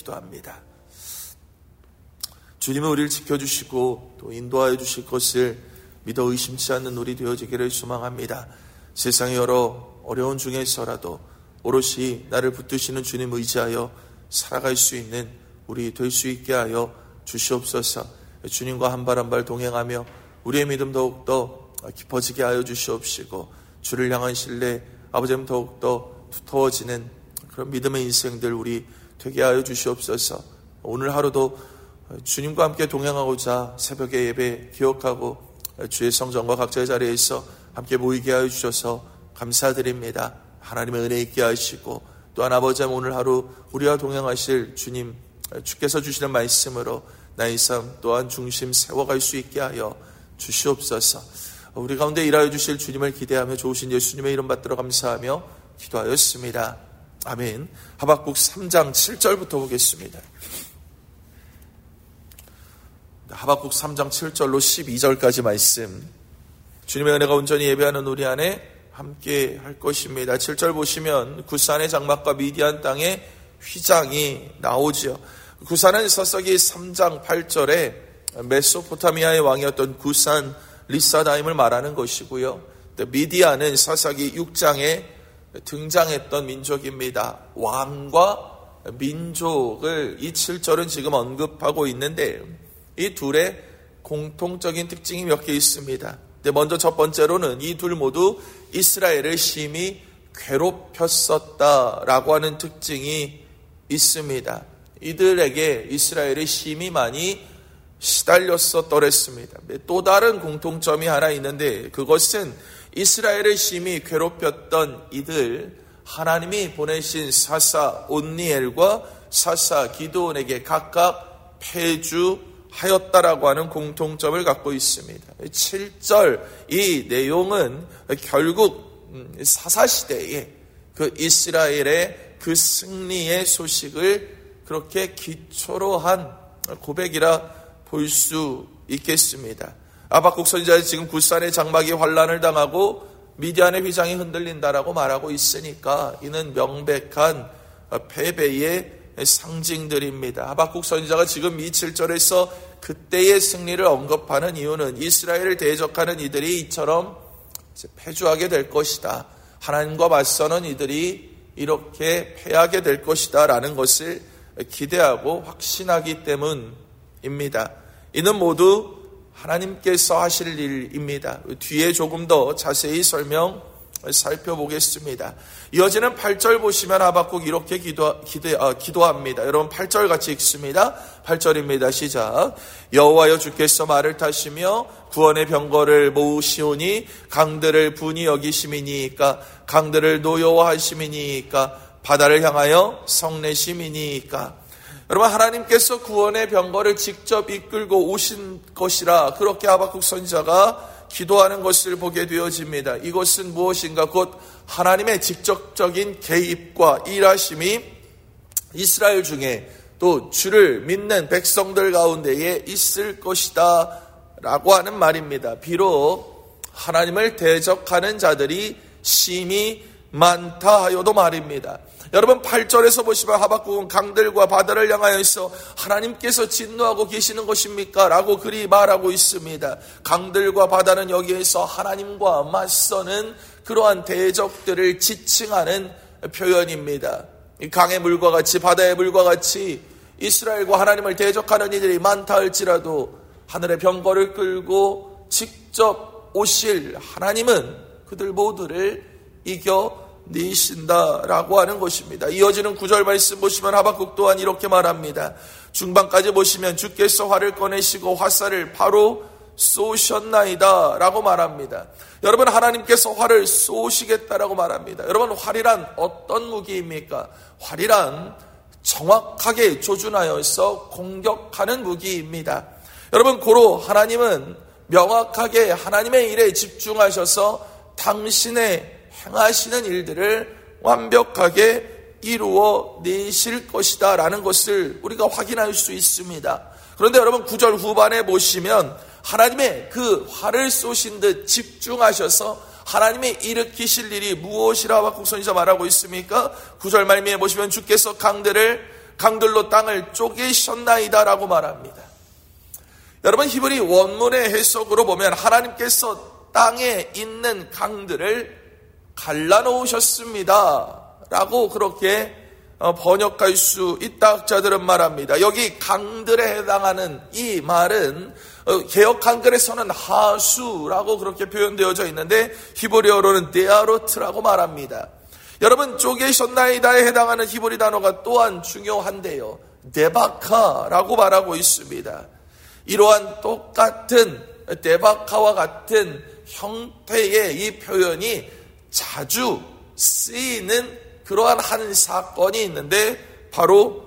기도합니다. 주님은 우리를 지켜주시고 또 인도하여 주실 것을 믿어 의심치 않는 우리 되어지기를 소망합니다. 세상의 여러 어려운 중에서라도 오롯이 나를 붙드시는 주님 의지하여 살아갈 수 있는 우리 될 수 있게 하여 주시옵소서. 주님과 한 발 한 발 동행하며 우리의 믿음 더욱더 깊어지게 하여 주시옵시고, 주를 향한 신뢰 아버지님 더욱더 두터워지는 그런 믿음의 인생들 우리 되게 하여 주시옵소서. 오늘 하루도 주님과 함께 동행하고자 새벽에 예배 기억하고 주의 성전과 각자의 자리에서 함께 모이게 하여 주셔서 감사드립니다. 하나님의 은혜 있게 하시고, 또한 아버지님 오늘 하루 우리와 동행하실 주님, 주께서 주시는 말씀으로 나의 삶 또한 중심 세워갈 수 있게 하여 주시옵소서. 우리 가운데 일하여 주실 주님을 기대하며 좋으신 예수님의 이름 받들어 감사하며 기도하였습니다. 아멘. 하박국 3장 7절부터 보겠습니다. 하박국 3장 7절로 12절까지 말씀, 주님의 은혜가 온전히 예배하는 우리 안에 함께 할 것입니다. 7절 보시면 구산의 장막과 미디안 땅의 휘장이 나오죠. 구산은 사사기 3장 8절에 메소포타미아의 왕이었던 구산 리사다임을 말하는 것이고요. 미디안은 사사기 6장에 등장했던 민족입니다. 왕과 민족을 이 7절은 지금 언급하고 있는데, 이 둘의 공통적인 특징이 몇 개 있습니다. 먼저 첫 번째로는 이 둘 모두 이스라엘을 심히 괴롭혔었다라고 하는 특징이 있습니다. 이들에게 이스라엘이 심히 많이 시달렸었더랬습니다. 또 다른 공통점이 하나 있는데, 그것은 이스라엘을 심히 괴롭혔던 이들, 하나님이 보내신 사사 온니엘과 사사 기드온에게 각각 패주하였다라고 하는 공통점을 갖고 있습니다. 7절 이 내용은 결국 사사시대에 그 이스라엘의 그 승리의 소식을 그렇게 기초로 한 고백이라 볼 수 있겠습니다. 하박국 선지자는 지금 구산의 장막이 환란을 당하고 미디안의 휘장이 흔들린다라고 말하고 있으니까 이는 명백한 패배의 상징들입니다. 하박국 선지자가 지금 이 7절에서 그때의 승리를 언급하는 이유는 이스라엘을 대적하는 이들이 이처럼 패주하게 될 것이다, 하나님과 맞서는 이들이 이렇게 패하게 될 것이다 라는 것을 기대하고 확신하기 때문입니다. 이는 모두 하나님께서 하실 일입니다. 뒤에 조금 더 자세히 살펴보겠습니다. 이어지는 8절 보시면 하박국 이렇게 기도합니다. 여러분 8절 같이 읽습니다. 8절입니다. 시작. 여호와여 주께서 말을 타시며 구원의 병거를 모으시오니 강들을 분이 여기심이니까, 강들을 노여워하심이니까, 바다를 향하여 성내심이니까. 여러분, 하나님께서 구원의 병거를 직접 이끌고 오신 것이라 그렇게 하박국 선지자가 기도하는 것을 보게 되어집니다. 이것은 무엇인가? 곧 하나님의 직접적인 개입과 일하심이 이스라엘 중에 또 주를 믿는 백성들 가운데에 있을 것이다 라고 하는 말입니다. 비록 하나님을 대적하는 자들이 심히 많다 하여도 말입니다. 여러분 8절에서 보시면 하박국은 강들과 바다를 향하여 있어 하나님께서 진노하고 계시는 것입니까? 라고 그리 말하고 있습니다. 강들과 바다는 여기에서 하나님과 맞서는 그러한 대적들을 지칭하는 표현입니다. 강의 물과 같이 바다의 물과 같이 이스라엘과 하나님을 대적하는 이들이 많다 할지라도 하늘의 병거를 끌고 직접 오실 하나님은 그들 모두를 이겨내신다라고 하는 것입니다. 이어지는 9절 말씀 보시면 하박국 또한 이렇게 말합니다. 중반까지 보시면 주께서 활을 꺼내시고 화살을 바로 쏘셨나이다 라고 말합니다. 여러분, 하나님께서 활을 쏘시겠다라고 말합니다. 여러분, 활이란 어떤 무기입니까? 활이란 정확하게 조준하여서 공격하는 무기입니다. 여러분, 고로 하나님은 명확하게 하나님의 일에 집중하셔서 당신의 행하시는 일들을 완벽하게 이루어 내실 것이다 라는 것을 우리가 확인할 수 있습니다. 그런데 여러분 9절 후반에 보시면 하나님의 그 활을 쏘신 듯 집중하셔서 하나님의 일으키실 일이 무엇이라 하박국 선지자 말하고 있습니까? 9절 말미에 보시면 주께서 강들을 강들로 땅을 쪼개셨나이다라고 말합니다. 여러분, 히브리 원문의 해석으로 보면 하나님께서 땅에 있는 강들을 갈라놓으셨습니다 라고 그렇게 번역할 수 있다 학자들은 말합니다. 여기 강들에 해당하는 이 말은 개역 한글에서는 하수라고 그렇게 표현되어져 있는데 히브리어로는 데아로트라고 말합니다. 여러분, 쪼개셨나이다에 해당하는 히브리 단어가 또한 중요한데요, 데바카라고 말하고 있습니다. 이러한 똑같은 데바카와 같은 형태의 이 표현이 자주 쓰이는 그러한 한 사건이 있는데 바로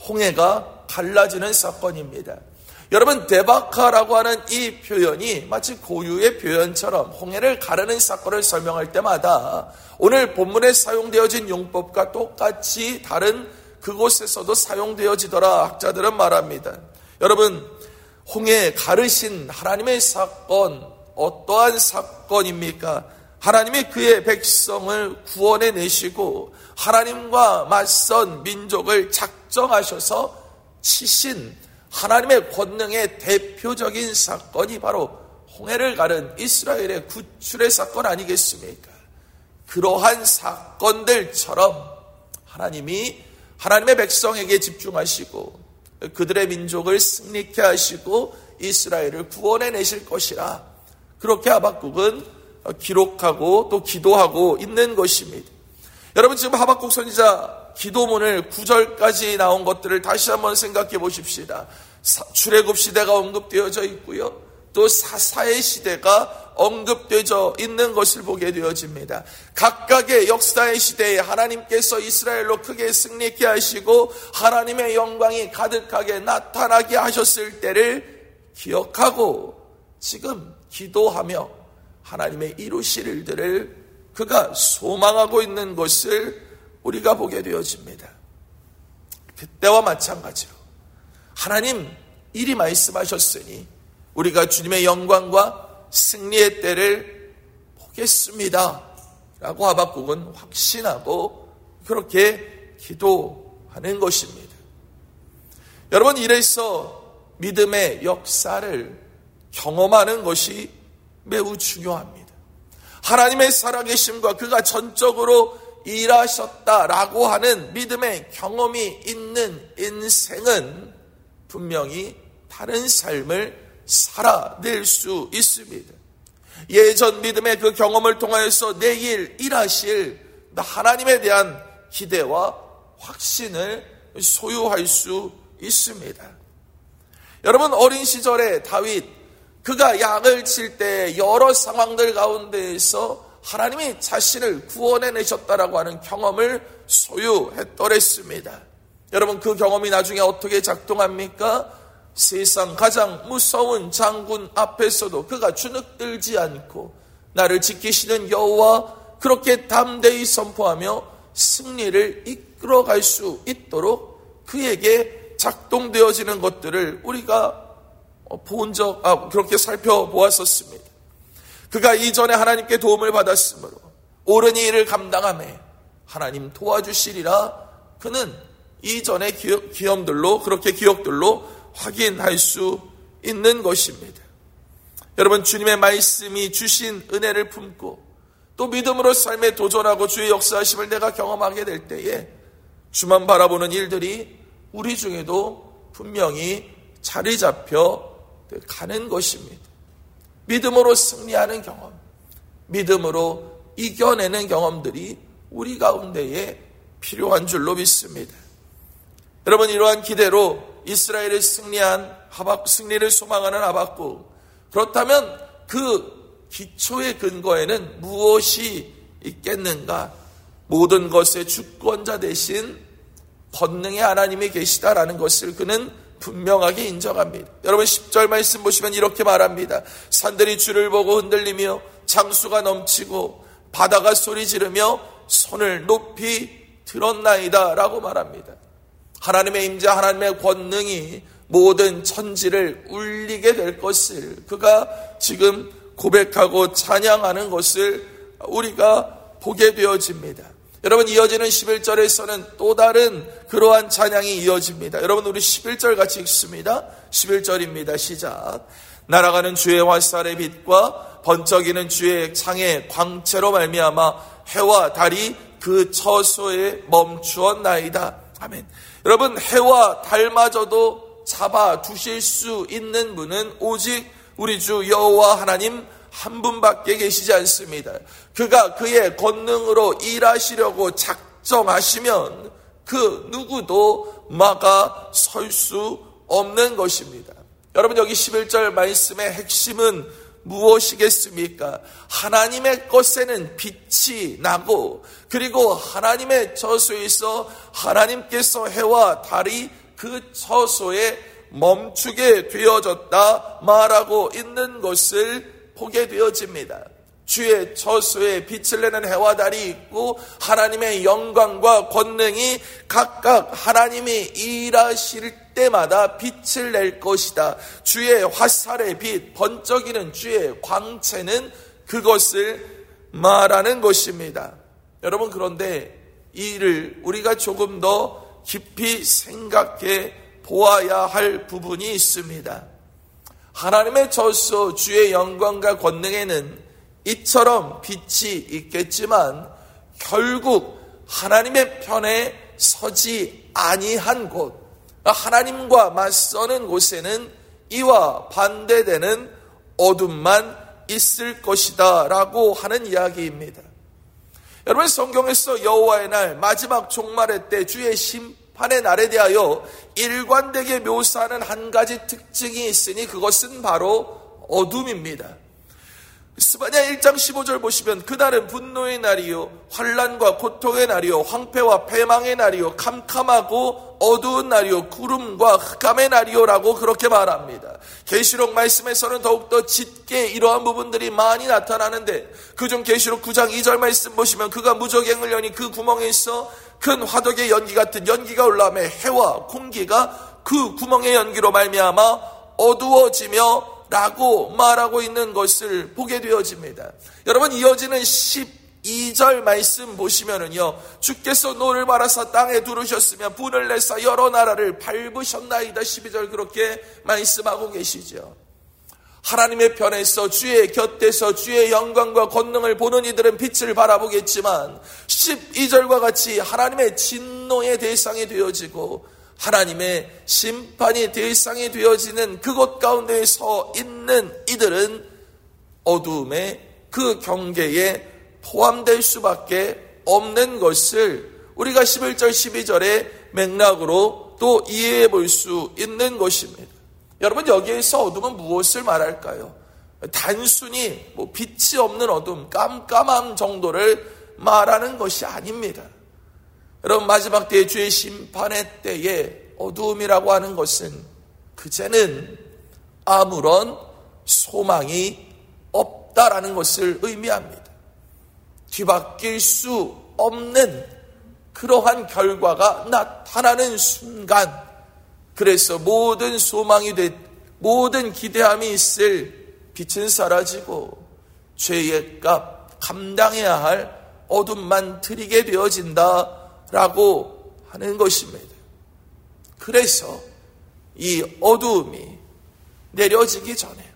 홍해가 갈라지는 사건입니다. 여러분, 데바카라고 하는 이 표현이 마치 고유의 표현처럼 홍해를 가르는 사건을 설명할 때마다 오늘 본문에 사용되어진 용법과 똑같이 다른 그곳에서도 사용되어지더라 학자들은 말합니다. 여러분, 홍해 가르신 하나님의 사건, 어떠한 사건입니까? 하나님이 그의 백성을 구원해 내시고 하나님과 맞선 민족을 작정하셔서 치신 하나님의 권능의 대표적인 사건이 바로 홍해를 가른 이스라엘의 구출의 사건 아니겠습니까? 그러한 사건들처럼 하나님이 하나님의 백성에게 집중하시고 그들의 민족을 승리케 하시고 이스라엘을 구원해 내실 것이라, 그렇게 하박국은 기록하고 또 기도하고 있는 것입니다. 여러분, 지금 하박국 선지자 기도문을 9절까지 나온 것들을 다시 한번 생각해 보십시다. 출애굽 시대가 언급되어져 있고요, 또 사사의 시대가 언급되어져 있는 것을 보게 되어집니다. 각각의 역사의 시대에 하나님께서 이스라엘로 크게 승리케 하시고 하나님의 영광이 가득하게 나타나게 하셨을 때를 기억하고 지금 기도하며 하나님의 이루실 일들을 그가 소망하고 있는 것을 우리가 보게 되어집니다. 그때와 마찬가지로 하나님 이리 말씀하셨으니 우리가 주님의 영광과 승리의 때를 보겠습니다 라고 하박국은 확신하고 그렇게 기도하는 것입니다. 여러분, 이래서 믿음의 역사를 경험하는 것이 매우 중요합니다. 하나님의 살아계심과 그가 전적으로 일하셨다라고 하는 믿음의 경험이 있는 인생은 분명히 다른 삶을 살아낼 수 있습니다. 예전 믿음의 그 경험을 통하여서 내일 일하실 하나님에 대한 기대와 확신을 소유할 수 있습니다. 여러분, 어린 시절에 다윗, 그가 양을 칠 때 여러 상황들 가운데에서 하나님이 자신을 구원해 내셨다라고 하는 경험을 소유했더랬습니다. 여러분, 그 경험이 나중에 어떻게 작동합니까? 세상 가장 무서운 장군 앞에서도 그가 주눅들지 않고 나를 지키시는 여호와, 그렇게 담대히 선포하며 승리를 이끌어갈 수 있도록 그에게 작동되어지는 것들을 우리가 그렇게 살펴보았었습니다. 그가 이전에 하나님께 도움을 받았으므로 옳은 일을 감당하며 하나님 도와주시리라, 그는 이전의 기억들로 확인할 수 있는 것입니다. 여러분, 주님의 말씀이 주신 은혜를 품고 또 믿음으로 삶에 도전하고 주의 역사하심을 내가 경험하게 될 때에 주만 바라보는 일들이 우리 중에도 분명히 자리 잡혀 가는 것입니다. 믿음으로 승리하는 경험, 믿음으로 이겨내는 경험들이 우리 가운데에 필요한 줄로 믿습니다. 여러분, 이러한 기대로 이스라엘의 승리를 소망하는 하박국, 그렇다면 그 기초의 근거에는 무엇이 있겠는가? 모든 것의 주권자 되신 권능의 하나님이 계시다라는 것을 그는 분명하게 인정합니다. 여러분, 10절 말씀 보시면 이렇게 말합니다. 산들이 주를 보고 흔들리며 장수가 넘치고 바다가 소리 지르며 손을 높이 들었나이다 라고 말합니다. 하나님의 임재, 하나님의 권능이 모든 천지를 울리게 될 것을 그가 지금 고백하고 찬양하는 것을 우리가 보게 되어집니다. 여러분, 이어지는 11절에서는 또 다른 그러한 찬양이 이어집니다. 여러분, 우리 11절 같이 읽습니다. 11절입니다. 시작. 날아가는 주의 화살의 빛과 번쩍이는 주의 창의 광채로 말미암아 해와 달이 그 처소에 멈추었나이다. 아멘. 여러분, 해와 달마저도 잡아 두실 수 있는 분은 오직 우리 주 여호와 하나님 한 분밖에 계시지 않습니다. 그가 그의 권능으로 일하시려고 작정하시면 그 누구도 막아 설 수 없는 것입니다. 여러분, 여기 11절 말씀의 핵심은 무엇이겠습니까? 하나님의 것에는 빛이 나고, 그리고 하나님의 처소에서 하나님께서 해와 달이 그 처소에 멈추게 되어졌다 말하고 있는 것을 보게 되어집니다. 주의 처소에 빛을 내는 해와 달이 있고, 하나님의 영광과 권능이 각각 하나님이 일하실 때마다 빛을 낼 것이다. 주의 화살의 빛, 번쩍이는 주의 광채는 그것을 말하는 것입니다. 여러분, 그런데 이 일을 우리가 조금 더 깊이 생각해 보아야 할 부분이 있습니다. 하나님의 처소 주의 영광과 권능에는 이처럼 빛이 있겠지만 결국 하나님의 편에 서지 아니한 곳, 하나님과 맞서는 곳에는 이와 반대되는 어둠만 있을 것이다 라고 하는 이야기입니다. 여러분, 성경에서 여호와의 날, 마지막 종말의 때, 주의 심판의 날에 대하여 일관되게 묘사하는 한 가지 특징이 있으니 그것은 바로 어둠입니다. 스바냐 1장 15절 보시면 그날은 분노의 날이요 환난과 고통의 날이요 황폐와 패망의 날이요 캄캄하고 어두운 날이요 구름과 흑암의 날이요 라고 그렇게 말합니다. 계시록 말씀에서는 더욱더 짙게 이러한 부분들이 많이 나타나는데, 그중 계시록 9장 2절 말씀 보시면 그가 무저갱을 여니 그 구멍에서 큰 화덕의 연기 같은 연기가 올라오며 해와 공기가 그 구멍의 연기로 말미암아 어두워지며 라고 말하고 있는 것을 보게 되어집니다. 여러분, 이어지는 12절 말씀 보시면은요, 주께서 노를 말하사 땅에 두르셨으며 분을 내사 여러 나라를 밟으셨나이다. 12절 그렇게 말씀하고 계시죠. 하나님의 편에서 주의 곁에서 주의 영광과 권능을 보는 이들은 빛을 바라보겠지만 12절과 같이 하나님의 진노의 대상이 되어지고 하나님의 심판이 대상이 되어지는 그곳 가운데 서 있는 이들은 어두움의 그 경계에 포함될 수밖에 없는 것을 우리가 11절 12절의 맥락으로 또 이해해 볼 수 있는 것입니다. 여러분, 여기에서 어둠은 무엇을 말할까요? 단순히 빛이 없는 어둠, 깜깜함 정도를 말하는 것이 아닙니다. 여러분, 마지막 때의 주의 심판의 때에 어두움이라고 하는 것은 그제는 아무런 소망이 없다라는 것을 의미합니다. 뒤바뀔 수 없는 그러한 결과가 나타나는 순간, 그래서 모든 소망이 모든 기대함이 있을 빛은 사라지고 죄의 값 감당해야 할 어둠만 드리게 되어진다라고 하는 것입니다. 그래서 이 어두움이 내려지기 전에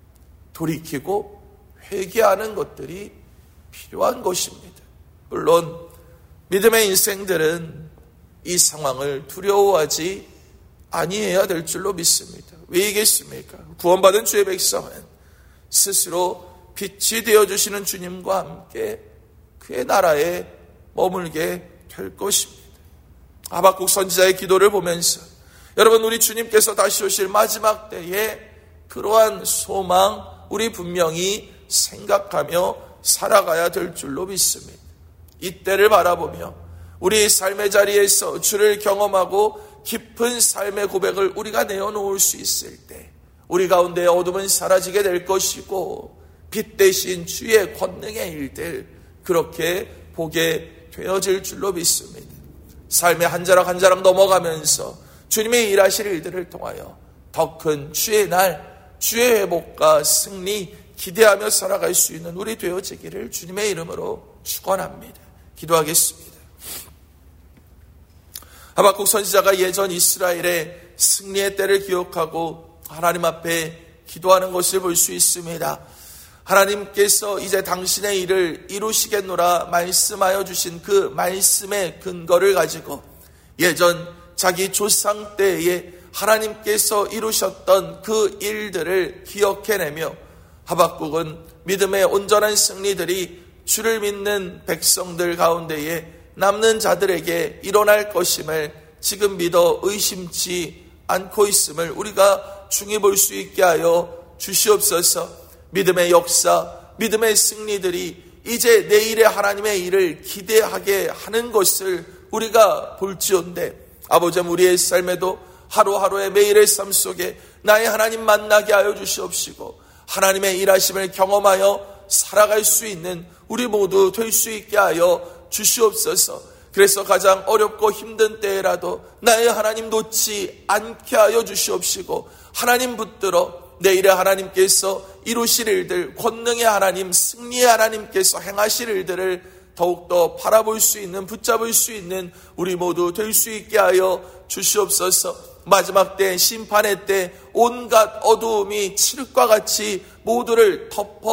돌이키고 회개하는 것들이 필요한 것입니다. 물론 믿음의 인생들은 이 상황을 두려워하지 아니해야 될 줄로 믿습니다. 왜이겠습니까? 구원받은 주의 백성은 스스로 빛이 되어주시는 주님과 함께 그의 나라에 머물게 될 것입니다. 하박국 선지자의 기도를 보면서 여러분, 우리 주님께서 다시 오실 마지막 때에 그러한 소망 우리 분명히 생각하며 살아가야 될 줄로 믿습니다. 이때를 바라보며 우리 삶의 자리에서 주를 경험하고 깊은 삶의 고백을 우리가 내어놓을 수 있을 때 우리 가운데 어둠은 사라지게 될 것이고 빛 대신 주의 권능의 일들 그렇게 보게 되어질 줄로 믿습니다. 삶의 한 자락 한 자락 넘어가면서 주님의 일하실 일들을 통하여 더 큰 주의 날, 주의 회복과 승리 기대하며 살아갈 수 있는 우리 되어지기를 주님의 이름으로 축원합니다. 기도하겠습니다. 하박국 선지자가 예전 이스라엘의 승리의 때를 기억하고 하나님 앞에 기도하는 것을 볼 수 있습니다. 하나님께서 이제 당신의 일을 이루시겠노라 말씀하여 주신 그 말씀의 근거를 가지고 예전 자기 조상 때에 하나님께서 이루셨던 그 일들을 기억해내며 하박국은 믿음의 온전한 승리들이 주를 믿는 백성들 가운데에 남는 자들에게 일어날 것임을 지금 믿어 의심치 않고 있음을 우리가 중히 볼 수 있게 하여 주시옵소서. 믿음의 역사, 믿음의 승리들이 이제 내일의 하나님의 일을 기대하게 하는 것을 우리가 볼지언데 아버지 우리의 삶에도 하루하루의 매일의 삶 속에 나의 하나님 만나게 하여 주시옵시고 하나님의 일하심을 경험하여 살아갈 수 있는 우리 모두 될 수 있게 하여 주시옵소서. 그래서 가장 어렵고 힘든 때라도 나의 하나님 놓지 않게 하여 주시옵시고 하나님 붙들어 내일의 하나님께서 이루실 일들, 권능의 하나님, 승리의 하나님께서 행하실 일들을 더욱더 바라볼 수 있는, 붙잡을 수 있는 우리 모두 될 수 있게 하여 주시옵소서. 마지막 때, 심판의 때 온갖 어두움이 칠흑과 같이 모두를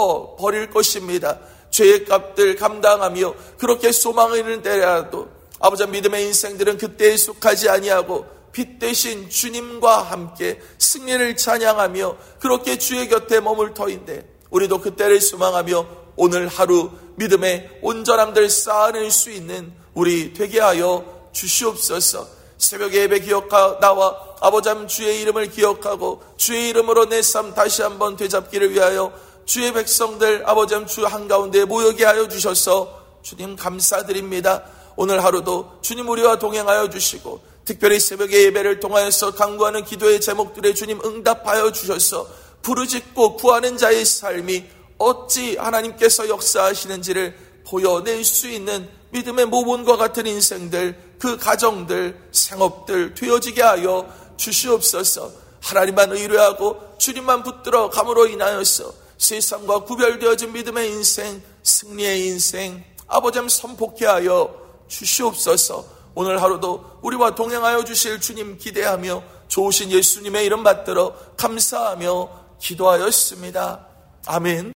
덮어버릴 것입니다. 죄의 값들 감당하며 그렇게 소망을 잃는 때라도 아버지 믿음의 인생들은 그때에 속하지 아니하고 빛 대신 주님과 함께 승리를 찬양하며 그렇게 주의 곁에 머물터인데 우리도 그때를 소망하며 오늘 하루 믿음의 온전함들 쌓아낼 수 있는 우리 되게 하여 주시옵소서. 새벽에 예배 기억하 나와 아버지 주의 이름을 기억하고 주의 이름으로 내 삶 다시 한번 되잡기를 위하여 주의 백성들 아버지 주 한가운데 모이게 하여 주셔서 주님 감사드립니다. 오늘 하루도 주님 우리와 동행하여 주시고 특별히 새벽의 예배를 통하여서 간구하는 기도의 제목들에 주님 응답하여 주셔서 부르짖고 구하는 자의 삶이 어찌 하나님께서 역사하시는지를 보여낼 수 있는 믿음의 모본과 같은 인생들, 그 가정들, 생업들 되어지게 하여 주시옵소서. 하나님만 의뢰하고 주님만 붙들어 감으로 인하여서 세상과 구별되어진 믿음의 인생, 승리의 인생 아버지 선포케 하여 주시옵소서. 오늘 하루도 우리와 동행하여 주실 주님 기대하며 좋으신 예수님의 이름 받들어 감사하며 기도하였습니다. 아멘.